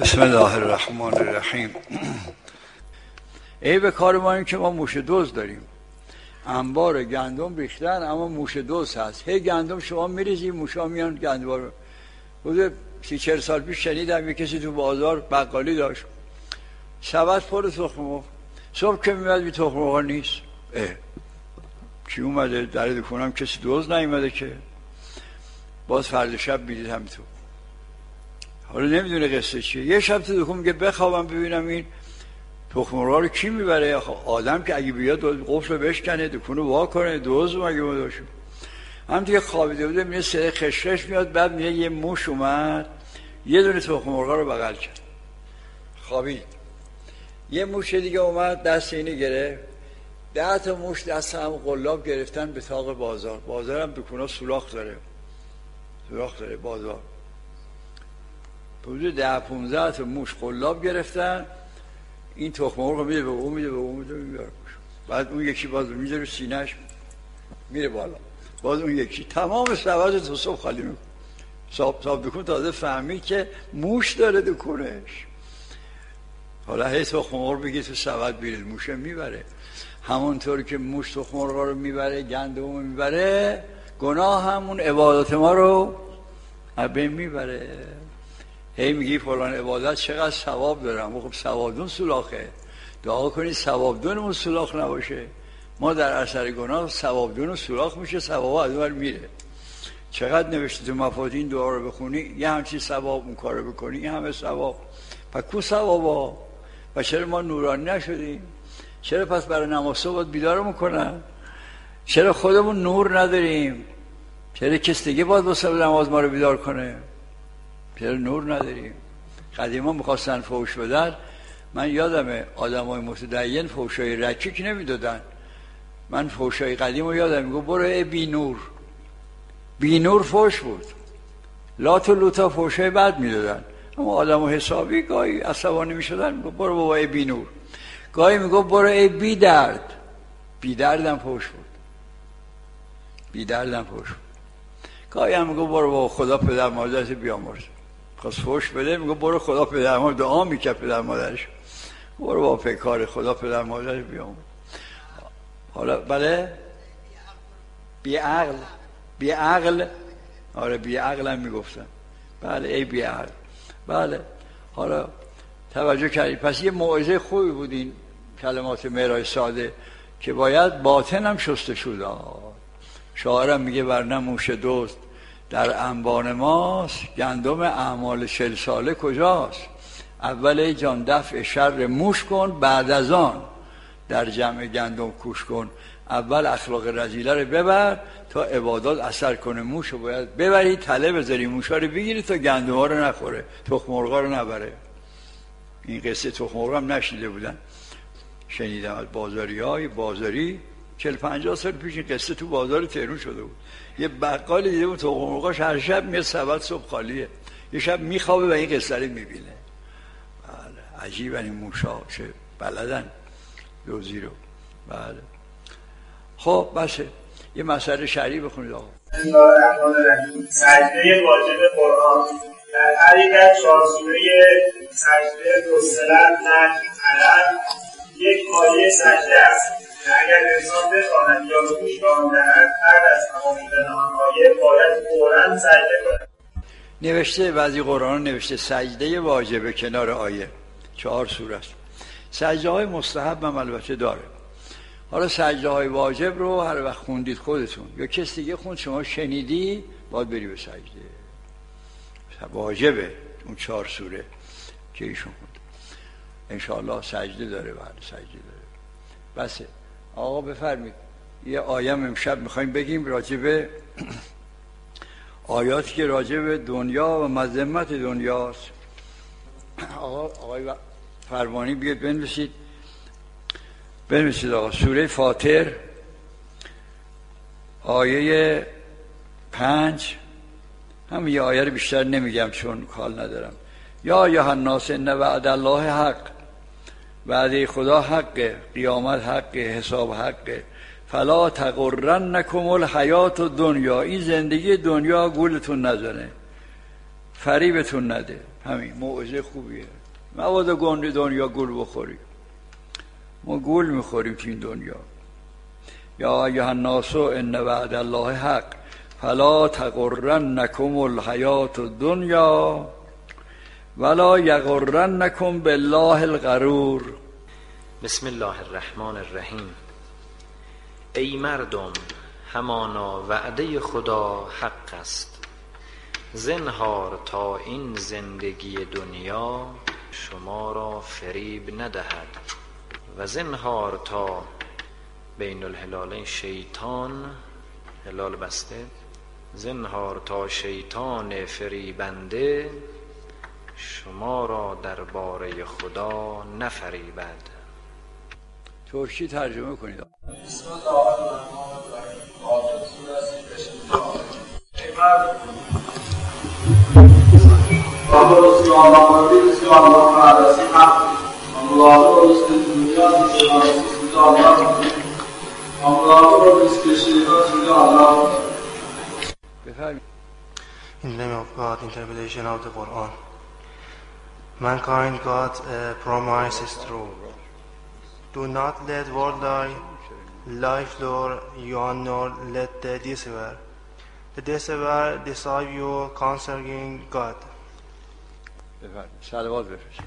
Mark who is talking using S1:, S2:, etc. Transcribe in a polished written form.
S1: بسم الله الرحمن الرحیم. عیب کار ما این که ما موش دوز داریم. انبار گندم ریختن اما موش دوز هست. هی گندم شما میریزی موشا میان گندم رو. حدود 30-40 سال پیش شنیدم یک کسی تو بازار بقالی داشت سبد پر تخم مرغ. صبح که میاد بی تخم مرغ نیست. کی اومده در دکونم؟ کسی دوز نیومده که. باز فردا شب میدید همینطور. حالا نمیدونه قصه چیه. یه شب تو دکون میگه بخوابم ببینم این تخم مرغ رو کی میبره. آدم که اگه بیاد قفل بشکنه دکون رو وا کنه دوز مگه ما داشتیم. هم دیگه خوابیده بوده میگه صدای خشخش میاد. بعد میگه یه موش اومد یه دونه تخم مرغ رو بغل کرد خوابید. یه موش دیگه اومد دست اینو گرفت. 10 تا موش دست هم قلاب گرفتن به طاق بازار. بازار هم دکونا سوراخ داره بازار. حدود 10-15 تا موش قلاب گرفتن. این تخم مرغ رو میده به اون میاره. بعد اون یکی باز میده رو سینه‌اش میره بالا. باز اون یکی تمام سبد تو صبح خالی میکنه. صاحب دکون تازه فهمید که موش داره دکونش. حالا هی تخم مرغ بگی تو سبد بیرید موشه میبره. همونطور که موش تخم مرغ رو میبره گندم رو میبره گناه همون عبادت ما رو بین میبره. هی میگی فلان عبادت چقدر ثواب دارم. خب ثوابدون سولاخه. دعا کنید ثوابدونمون سولاخ نباشه. ما در اثر گناه ثوابدون سولاخ میشه. ثواب از اون میره. چقدر نوشته تو مفاتیح این دعا رو بخونی یه همچین ثواب اون کارو بکنی این همه ثواب. پس کو ثوابا؟ و چرا ما نورانی نشدیم؟ چرا پس برای نماز صبح باید بیدارمون کنن؟ چرا خودمون نور نداریم؟ چرا کس دیگه باید واسه نماز ما رو بیدار کنه؟ چرا نور نداریم؟ قدیما میخواستن فحش بدن. من یادمه آدمای متدین فحشای رکیک نمیدادن. من فحشای قدیم رو یادم میگو برو ای بی نور. بی نور فحش بود. لات و لوتا فحشای بد میدادن. اما آدمو حسابی گاهی عصبانی میشدن میگو برو بابا ای بی نور. گاهی میگو برو ای بی درد. بی دردم فحش بود. گاهی هم میگو برو بابا خدا پدر مادرت بیامرز. خواست فحش بده میگو برو خدا پدر مادر دعا میکرد پدر مادرش. برو بابا پیکار خدا پدر مادرت بیامرز. حالا بله بی عقل آره بی عقل هم میگفتن. بله ای بی عقل. بله حالا توجه کردید. پس یه موعظه خوبی بود این کلمات مهرای ساده که باید باطن هم شستشو داد. شاعرم میگه ورنه موش دوست در انبان ماست گندم اعمال 40 ساله کجاست. اول ای جان دفع شر موش کن بعد از آن در جمع گندم کوش کن. اول اخلاق رذیله رو ببر تا عبادات اثر کنه. موش رو باید ببری تله بذاری موشا رو بگیری تا گندم ها رو نخوره تخم مرغا رو نبره. این قصه تخم مرغ هم نشنیده بودن. شنیدم از بازاری 40-50 سال پیش این قصه تو بازار تهران شده بود. یه بقال دیده بود تخم مرغاش هر شب میاد سبد صبح خالیه. یه شب میخوابه و این قصه رو میبینه. بله عجیبن این موشا چه بلدن دوزی رو. بله خب باشه یه مسئله شرعی بخونید آقا.
S2: سجده واجب قرآن در هر یک از 4 سوره سجده فصلت نجم علم یک آیه سجده است. اگر انسان بخواند یا به گوش دهد هر از تمام شدن آن آیه باید فوراً سجده کند.
S1: نوشته بعضی قرآن نوشته سجده واجبه کنار آیه. 4 سوره است. سجده های مستحب هم البته داره. حالا سجده های واجب رو هر وقت خوندید خودتون یا کسی دیگه خوند شما شنیدی باید بری به سجده. واجبه اون 4 سوره که ایشون خوند. انشاءالله سجده داره. بعد سجده داره. بسه آقا بفرمید. یه آیم امشب میخوایم بگیم راجبه آیاتی که راجبه دنیا و مذمت دنیاست. آقای فرمانی بیاد بنویسید آقا. سوره فاطر آیه 5 هم یه آیه رو بیشتر نمیگم چون کال ندارم. یا ایها الناس ان وعد الله حق. وعده خدا حقه. قیامت حقه. حساب حقه. فلا تغرنکم الحیات الدنیا. این زندگی دنیا گولتون نزنه. فریبتون نده. همین موعظه خوبیه. مبادا گنده دنیا گول بخوری. ما گول میخوریم تو این دنیا. یا ایها الناس ان وعد الله حق فلا تغرنکم الحیات الدنیا ولا یغرنکم بالله الغرور.
S3: بسم الله الرحمن الرحیم. ای مردم، همانا وعده خدا حق است. زنهار تا این زندگی دنیا شما را فریب ندهد و زنهار تا بین الهلالین شیطان، هلال بسته، زنهار تا شیطان فریبنده شما را درباره خدا نفریبد.
S1: ترکی ترجمه کنید.
S4: بسم الله الرحمن الرحیم. آخر سوره
S5: In the name of God, interpretation of the Quran. Mankind, God's promise is true. Do not let worldly life lure you, nor let the deceiver. The deceiver deceive you concerning God.
S1: صلوات بفرست.